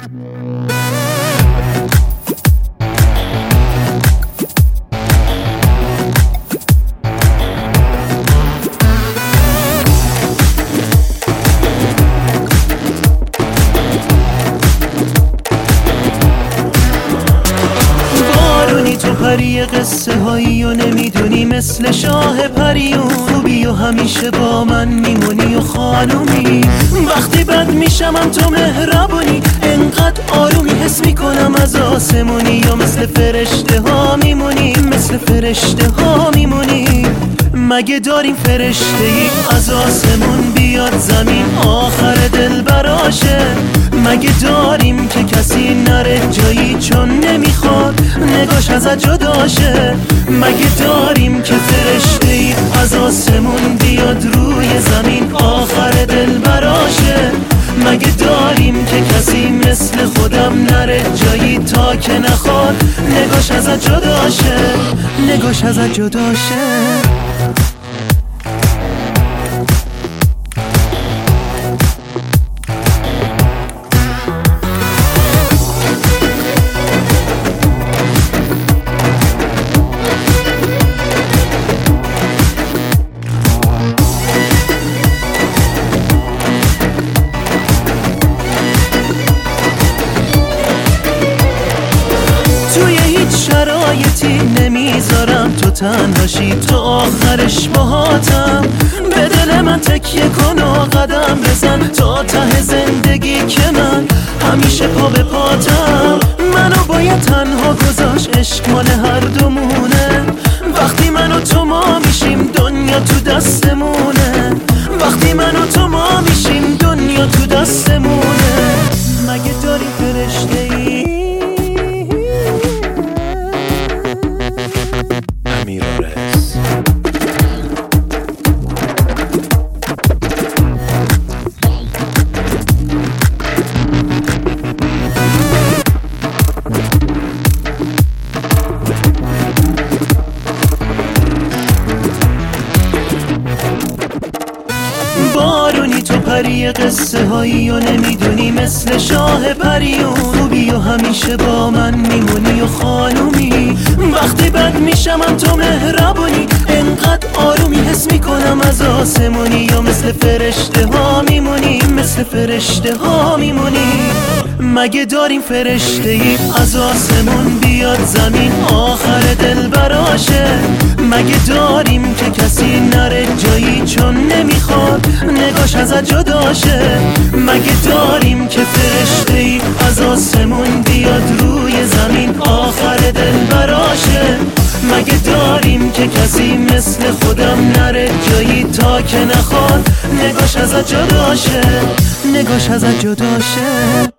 پری قصه هایی و نمیدونی مثل شاه پریون خوبی و همیشه با من میمونی و خانومی وقتی بد میشمم تو مهربونی انقدر آرومی حس میکنم از آسمونی یا مثل فرشته ها میمونی مثل فرشته ها میمونی مگه داریم فرشته ای از آسمون بیاد زمین آخر دل براشه مگه داریم که کسی نره جایی چون نمیخواد نگاش ازت جداشه مگه داریم که فرشته ای از آسمون بیاد روی زمین آخر دل براشه مگه داریم که کسی مثل خودم نره جایی تا که نخواد نگاش ازت جداشه نگاش ازت جداشه توی هیچ شرایطی نمیذارم تو تنهاشی تو آخرش باهاتم به دل من تکیه کن و قدم بزن تا ته زندگی که من همیشه پا به پاتم منو باید تنها گذاشت عشق مال هر دومونه وقتی من و تو ما میشیم دنیا تو دستمونه وقتی من و تو ما میشیم دنیا تو دستمونه مگه داری فرشته ای بارونی تو پری قصه هایی و نمیدونی مثل شاه پریون خوبی و همیشه با من میمونی و خانومی وقتی بد میشمم تو مهربونی انقدر آرومی حس میکنم از آسمونی یا مثل فرشته ها میمونی مثل فرشته ها میمونی مگه داریم فرشته ای از آسمون بیاد زمین آخر دل براشه مگه داریم که کسی نره جایی چون نمیخواد نگاش ازت جداشه مگه داریم که فرشته ای از آسمون بیاد روی زمین آخر دل براشه مگه داریم که کسی مثل خودم نره جایی تا که نخواد نگاش ازت جداشه نگاش ازت جداشه